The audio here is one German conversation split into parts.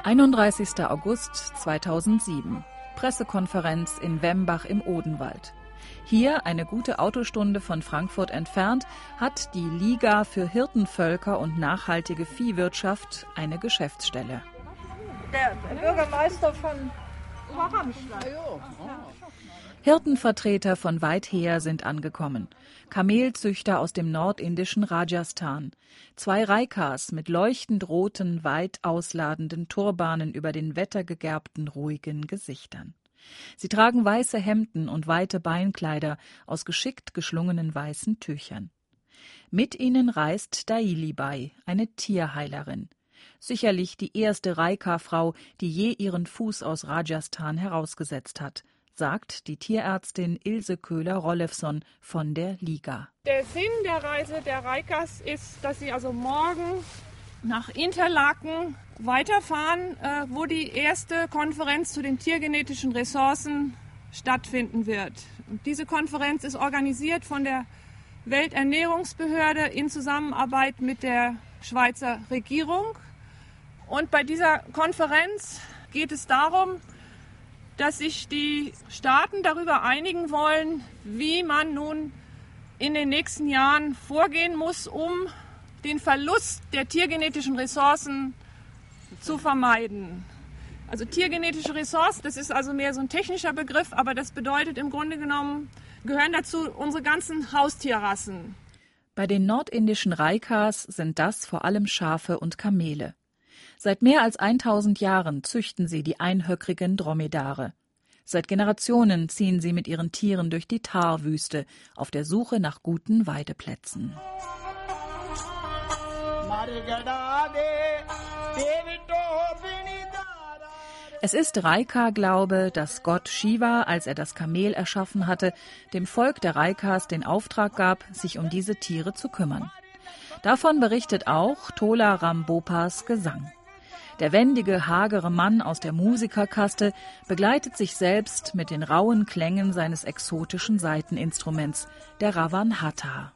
31. August 2007. Pressekonferenz in Wembach im Odenwald. Hier, eine gute Autostunde von Frankfurt entfernt, hat die Liga für Hirtenvölker und nachhaltige Viehwirtschaft eine Geschäftsstelle. Der Bürgermeister von Hirtenvertreter von weit her sind angekommen. Kamelzüchter aus dem nordindischen Rajasthan. 2 Raikas mit leuchtend roten, weit ausladenden Turbanen über den wettergegerbten, ruhigen Gesichtern. Sie tragen weiße Hemden und weite Beinkleider aus geschickt geschlungenen weißen Tüchern. Mit ihnen reist Dailibai, eine Tierheilerin. Sicherlich die erste Raika-Frau, die je ihren Fuß aus Rajasthan herausgesetzt hat, sagt die Tierärztin Ilse Köhler-Rollefson von der Liga. Der Sinn der Reise der Raikas ist, dass sie also morgen nach Interlaken weiterfahren, wo die erste Konferenz zu den tiergenetischen Ressourcen stattfinden wird. Und diese Konferenz ist organisiert von der Welternährungsbehörde in Zusammenarbeit mit der Schweizer Regierung. Und bei dieser Konferenz geht es darum, dass sich die Staaten darüber einigen wollen, wie man nun in den nächsten Jahren vorgehen muss, um den Verlust der tiergenetischen Ressourcen zu vermeiden. Also tiergenetische Ressourcen, das ist also mehr so ein technischer Begriff, aber das bedeutet im Grunde genommen, gehören dazu unsere ganzen Haustierrassen. Bei den nordindischen Raikas sind das vor allem Schafe und Kamele. Seit mehr als 1000 Jahren züchten sie die einhöckrigen Dromedare. Seit Generationen ziehen sie mit ihren Tieren durch die Thar-Wüste auf der Suche nach guten Weideplätzen. Es ist Raika-Glaube, dass Gott Shiva, als er das Kamel erschaffen hatte, dem Volk der Raikas den Auftrag gab, sich um diese Tiere zu kümmern. Davon berichtet auch Tola Rambopas Gesang. Der wendige, hagere Mann aus der Musikerkaste begleitet sich selbst mit den rauen Klängen seines exotischen Saiteninstruments, der Ravanhatha.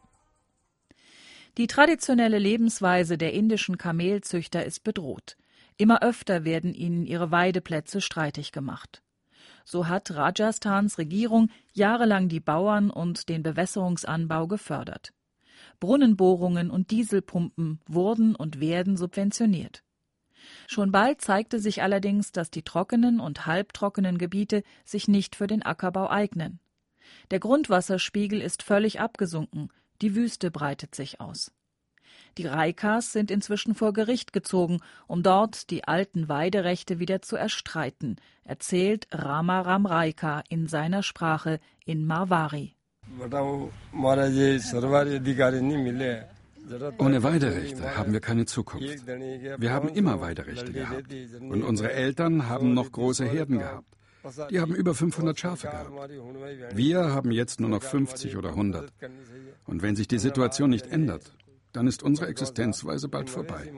Die traditionelle Lebensweise der indischen Kamelzüchter ist bedroht. Immer öfter werden ihnen ihre Weideplätze streitig gemacht. So hat Rajasthans Regierung jahrelang die Bauern und den Bewässerungsanbau gefördert. Brunnenbohrungen und Dieselpumpen wurden und werden subventioniert. Schon bald zeigte sich allerdings, dass die trockenen und halbtrockenen Gebiete sich nicht für den Ackerbau eignen. Der Grundwasserspiegel ist völlig abgesunken, die Wüste breitet sich aus. Die Raikas sind inzwischen vor Gericht gezogen, um dort die alten Weiderechte wieder zu erstreiten, erzählt Rama Ram Raika in seiner Sprache in Marwari. Ohne Weiderechte haben wir keine Zukunft. Wir haben immer Weiderechte gehabt. Und unsere Eltern haben noch große Herden gehabt. Die haben über 500 Schafe gehabt. Wir haben jetzt nur noch 50 oder 100. Und wenn sich die Situation nicht ändert, dann ist unsere Existenzweise bald vorbei.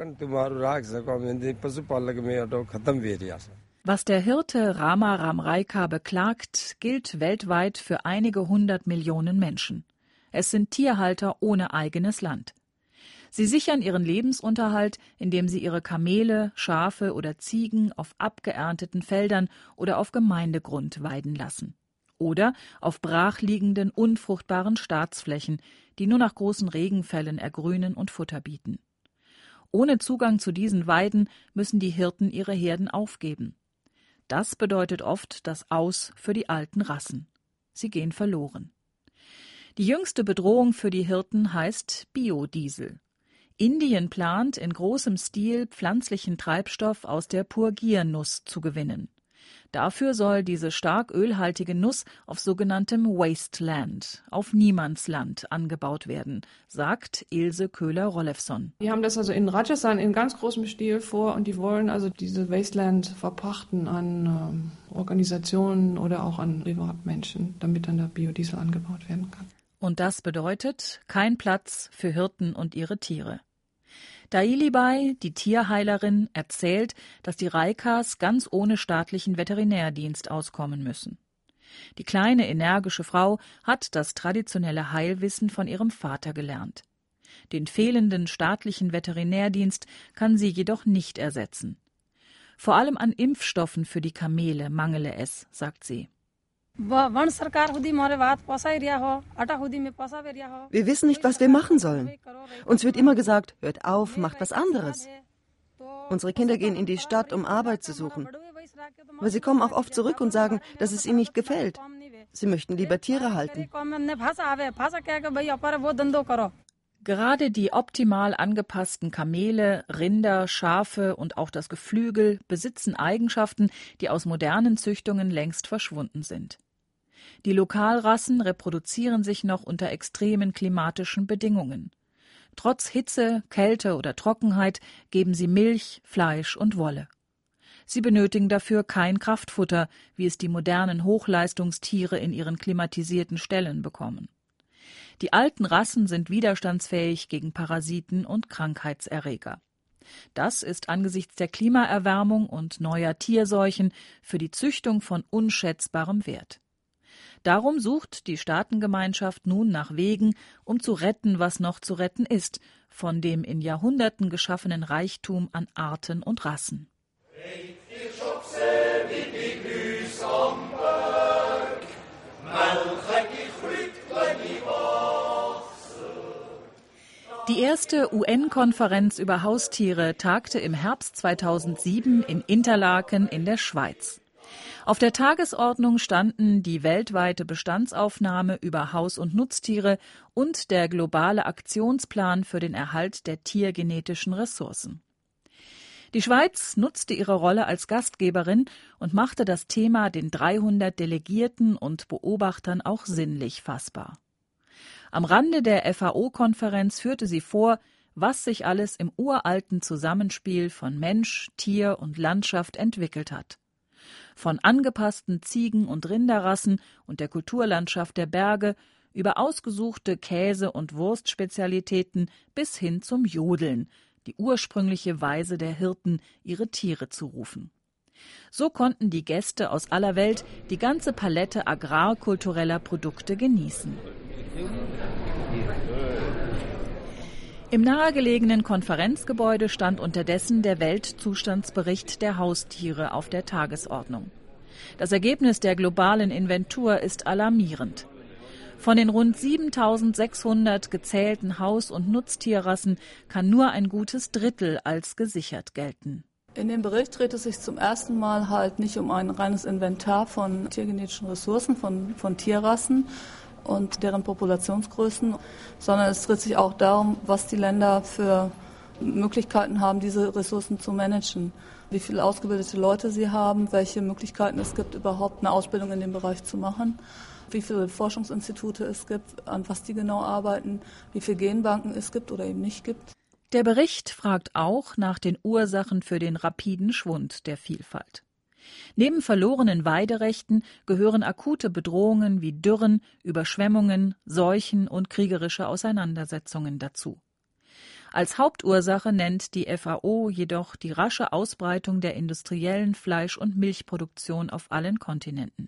Was der Hirte Rama Ram Raika beklagt, gilt weltweit für einige 100 Millionen Menschen. Es sind Tierhalter ohne eigenes Land. Sie sichern ihren Lebensunterhalt, indem sie ihre Kamele, Schafe oder Ziegen auf abgeernteten Feldern oder auf Gemeindegrund weiden lassen. Oder auf brachliegenden, unfruchtbaren Staatsflächen, die nur nach großen Regenfällen ergrünen und Futter bieten. Ohne Zugang zu diesen Weiden müssen die Hirten ihre Herden aufgeben. Das bedeutet oft das Aus für die alten Rassen. Sie gehen verloren. Die jüngste Bedrohung für die Hirten heißt Biodiesel. Indien plant, in großem Stil pflanzlichen Treibstoff aus der Purgiernuss zu gewinnen. Dafür soll diese stark ölhaltige Nuss auf sogenanntem Wasteland, auf Niemandsland, angebaut werden, sagt Ilse Köhler-Rollefson. Die haben das also in Rajasthan in ganz großem Stil vor und die wollen also diese Wasteland verpachten an Organisationen oder auch an Privatmenschen, damit dann der Biodiesel angebaut werden kann. Und das bedeutet kein Platz für Hirten und ihre Tiere. Dailibai, die Tierheilerin, erzählt, dass die Raikas ganz ohne staatlichen Veterinärdienst auskommen müssen. Die kleine, energische Frau hat das traditionelle Heilwissen von ihrem Vater gelernt. Den fehlenden staatlichen Veterinärdienst kann sie jedoch nicht ersetzen. Vor allem an Impfstoffen für die Kamele mangele es, sagt sie. Wir wissen nicht, was wir machen sollen. Uns wird immer gesagt, hört auf, macht was anderes. Unsere Kinder gehen in die Stadt, um Arbeit zu suchen. Aber sie kommen auch oft zurück und sagen, dass es ihnen nicht gefällt. Sie möchten lieber Tiere halten. Gerade die optimal angepassten Kamele, Rinder, Schafe und auch das Geflügel besitzen Eigenschaften, die aus modernen Züchtungen längst verschwunden sind. Die Lokalrassen reproduzieren sich noch unter extremen klimatischen Bedingungen. Trotz Hitze, Kälte oder Trockenheit geben sie Milch, Fleisch und Wolle. Sie benötigen dafür kein Kraftfutter, wie es die modernen Hochleistungstiere in ihren klimatisierten Ställen bekommen. Die alten Rassen sind widerstandsfähig gegen Parasiten und Krankheitserreger. Das ist angesichts der Klimaerwärmung und neuer Tierseuchen für die Züchtung von unschätzbarem Wert. Darum sucht die Staatengemeinschaft nun nach Wegen, um zu retten, was noch zu retten ist, von dem in Jahrhunderten geschaffenen Reichtum an Arten und Rassen. Die erste UN-Konferenz über Haustiere tagte im Herbst 2007 in Interlaken in der Schweiz. Auf der Tagesordnung standen die weltweite Bestandsaufnahme über Haus- und Nutztiere und der globale Aktionsplan für den Erhalt der tiergenetischen Ressourcen. Die Schweiz nutzte ihre Rolle als Gastgeberin und machte das Thema den 300 Delegierten und Beobachtern auch sinnlich fassbar. Am Rande der FAO-Konferenz führte sie vor, was sich alles im uralten Zusammenspiel von Mensch, Tier und Landschaft entwickelt hat. Von angepassten Ziegen- und Rinderrassen und der Kulturlandschaft der Berge über ausgesuchte Käse- und Wurstspezialitäten bis hin zum Jodeln, die ursprüngliche Weise der Hirten, ihre Tiere zu rufen. So konnten die Gäste aus aller Welt die ganze Palette agrarkultureller Produkte genießen. Im nahegelegenen Konferenzgebäude stand unterdessen der Weltzustandsbericht der Haustiere auf der Tagesordnung. Das Ergebnis der globalen Inventur ist alarmierend. Von den rund 7.600 gezählten Haus- und Nutztierrassen kann nur ein gutes Drittel als gesichert gelten. In dem Bericht dreht es sich zum ersten Mal halt nicht um ein reines Inventar von tiergenetischen Ressourcen, von Tierrassen und deren Populationsgrößen, sondern es dreht sich auch darum, was die Länder für Möglichkeiten haben, diese Ressourcen zu managen. Wie viele ausgebildete Leute sie haben, welche Möglichkeiten es gibt, überhaupt eine Ausbildung in dem Bereich zu machen, wie viele Forschungsinstitute es gibt, an was die genau arbeiten, wie viele Genbanken es gibt oder eben nicht gibt. Der Bericht fragt auch nach den Ursachen für den rapiden Schwund der Vielfalt. Neben verlorenen Weiderechten gehören akute Bedrohungen wie Dürren, Überschwemmungen, Seuchen und kriegerische Auseinandersetzungen dazu. Als Hauptursache nennt die FAO jedoch die rasche Ausbreitung der industriellen Fleisch- und Milchproduktion auf allen Kontinenten.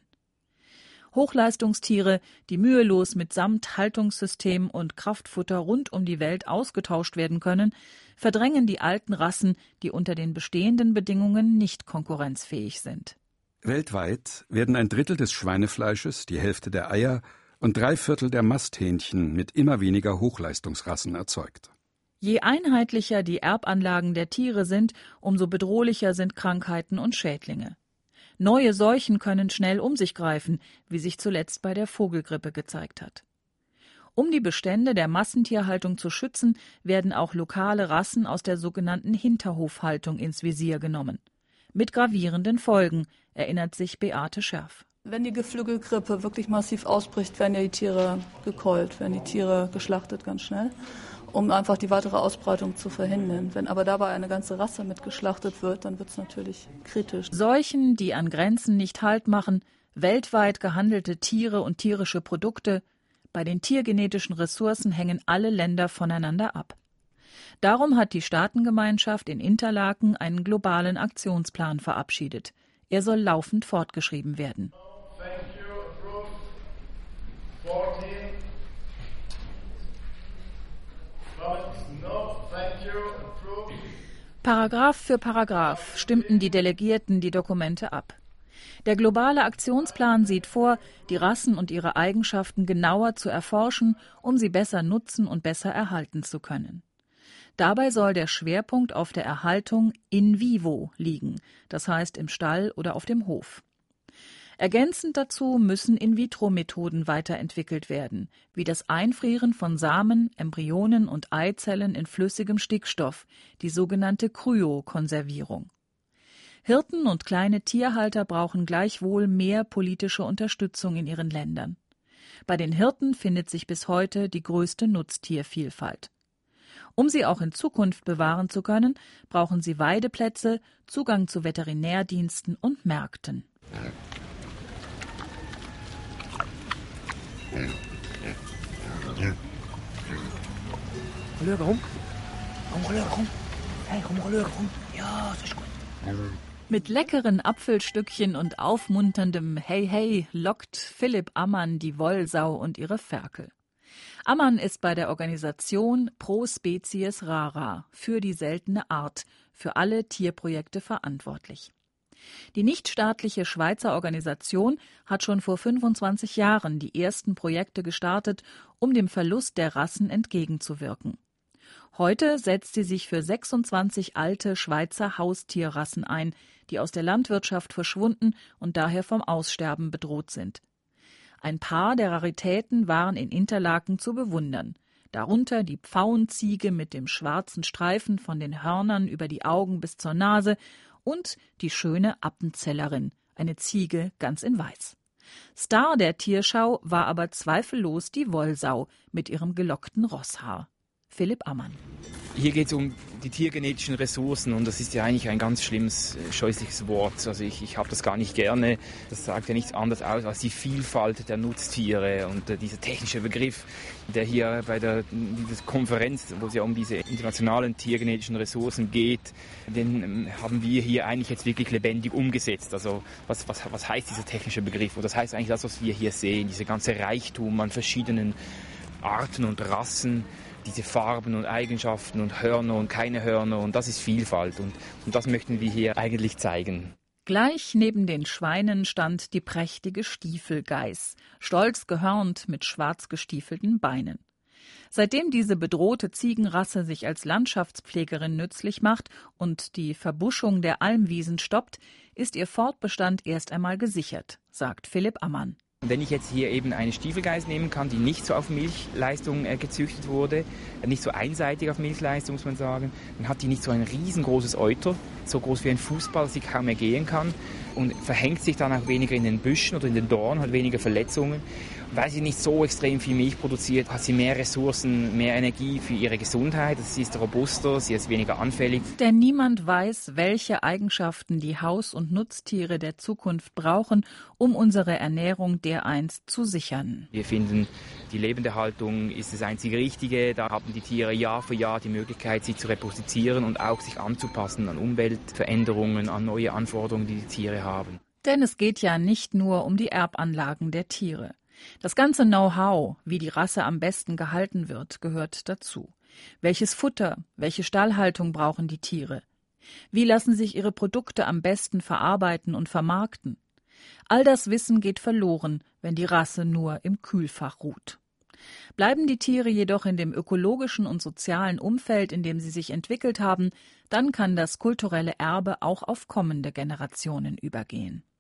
Hochleistungstiere, die mühelos mitsamt Haltungssystem und Kraftfutter rund um die Welt ausgetauscht werden können, verdrängen die alten Rassen, die unter den bestehenden Bedingungen nicht konkurrenzfähig sind. Weltweit werden 1/3 des Schweinefleisches, die Hälfte der Eier und 3/4 der Masthähnchen mit immer weniger Hochleistungsrassen erzeugt. Je einheitlicher die Erbanlagen der Tiere sind, umso bedrohlicher sind Krankheiten und Schädlinge. Neue Seuchen können schnell um sich greifen, wie sich zuletzt bei der Vogelgrippe gezeigt hat. Um die Bestände der Massentierhaltung zu schützen, werden auch lokale Rassen aus der sogenannten Hinterhofhaltung ins Visier genommen. Mit gravierenden Folgen, erinnert sich Beate Scherf. Wenn die Geflügelgrippe wirklich massiv ausbricht, werden ja die Tiere gekeult, werden die Tiere geschlachtet ganz schnell, um einfach die weitere Ausbreitung zu verhindern. Wenn aber dabei eine ganze Rasse mit geschlachtet wird, dann wird es natürlich kritisch. Seuchen, die an Grenzen nicht Halt machen, weltweit gehandelte Tiere und tierische Produkte, bei den tiergenetischen Ressourcen hängen alle Länder voneinander ab. Darum hat die Staatengemeinschaft in Interlaken einen globalen Aktionsplan verabschiedet. Er soll laufend fortgeschrieben werden. Paragraph für Paragraph stimmten die Delegierten die Dokumente ab. Der globale Aktionsplan sieht vor, die Rassen und ihre Eigenschaften genauer zu erforschen, um sie besser nutzen und besser erhalten zu können. Dabei soll der Schwerpunkt auf der Erhaltung in vivo liegen, das heißt im Stall oder auf dem Hof. Ergänzend dazu müssen In-vitro-Methoden weiterentwickelt werden, wie das Einfrieren von Samen, Embryonen und Eizellen in flüssigem Stickstoff, die sogenannte Kryokonservierung. Hirten und kleine Tierhalter brauchen gleichwohl mehr politische Unterstützung in ihren Ländern. Bei den Hirten findet sich bis heute die größte Nutztiervielfalt. Um sie auch in Zukunft bewahren zu können, brauchen sie Weideplätze, Zugang zu Veterinärdiensten und Märkten. Mit leckeren Apfelstückchen und aufmunterndem Hey Hey lockt Philipp Ammann die Wollsau und ihre Ferkel. Ammann ist bei der Organisation Pro Species Rara für die seltene Art für alle Tierprojekte verantwortlich. Die nichtstaatliche Schweizer Organisation hat schon vor 25 Jahren die ersten Projekte gestartet, um dem Verlust der Rassen entgegenzuwirken. Heute setzt sie sich für 26 alte Schweizer Haustierrassen ein, die aus der Landwirtschaft verschwunden und daher vom Aussterben bedroht sind. Ein paar der Raritäten waren in Interlaken zu bewundern, darunter die Pfauenziege mit dem schwarzen Streifen von den Hörnern über die Augen bis zur Nase und die schöne Appenzellerin, eine Ziege ganz in Weiß. Star der Tierschau war aber zweifellos die Wollsau mit ihrem gelockten Rosshaar. Philipp Ammann. Hier geht es um die tiergenetischen Ressourcen und das ist ja eigentlich ein ganz schlimmes, scheußliches Wort. Also ich habe das gar nicht gerne. Das sagt ja nichts anderes aus als die Vielfalt der Nutztiere und dieser technische Begriff, der hier bei dieser Konferenz, wo es ja um diese internationalen tiergenetischen Ressourcen geht, den haben wir hier eigentlich jetzt wirklich lebendig umgesetzt. Also was heißt dieser technische Begriff? Und das heißt eigentlich das, was wir hier sehen, dieser ganze Reichtum an verschiedenen Arten und Rassen, diese Farben und Eigenschaften und Hörner und keine Hörner und das ist Vielfalt und das möchten wir hier eigentlich zeigen. Gleich neben den Schweinen stand die prächtige Stiefelgeiß, stolz gehörnt mit schwarz gestiefelten Beinen. Seitdem diese bedrohte Ziegenrasse sich als Landschaftspflegerin nützlich macht und die Verbuschung der Almwiesen stoppt, ist ihr Fortbestand erst einmal gesichert, sagt Philipp Ammann. Wenn ich jetzt hier eben eine Stiefelgeiß nehmen kann, die nicht so auf Milchleistung gezüchtet wurde, nicht so einseitig auf Milchleistung, muss man sagen, dann hat die nicht so ein riesengroßes Euter, so groß wie ein Fußball, dass sie kaum mehr gehen kann und verhängt sich dann auch weniger in den Büschen oder in den Dornen, hat weniger Verletzungen. Weil sie nicht so extrem viel Milch produziert, hat sie mehr Ressourcen, mehr Energie für ihre Gesundheit. Sie ist robuster, sie ist weniger anfällig. Denn niemand weiß, welche Eigenschaften die Haus- und Nutztiere der Zukunft brauchen, um unsere Ernährung dereinst zu sichern. Wir finden, die Lebenderhaltung ist das einzige Richtige. Da haben die Tiere Jahr für Jahr die Möglichkeit, sich zu reproduzieren und auch sich anzupassen an Umweltveränderungen, an neue Anforderungen, die die Tiere haben. Denn es geht ja nicht nur um die Erbanlagen der Tiere. Das ganze Know-how, wie die Rasse am besten gehalten wird, gehört dazu. Welches Futter, welche Stallhaltung brauchen die Tiere? Wie lassen sich ihre Produkte am besten verarbeiten und vermarkten? All das Wissen geht verloren, wenn die Rasse nur im Kühlfach ruht. Bleiben die Tiere jedoch in dem ökologischen und sozialen Umfeld, in dem sie sich entwickelt haben, dann kann das kulturelle Erbe auch auf kommende Generationen übergehen.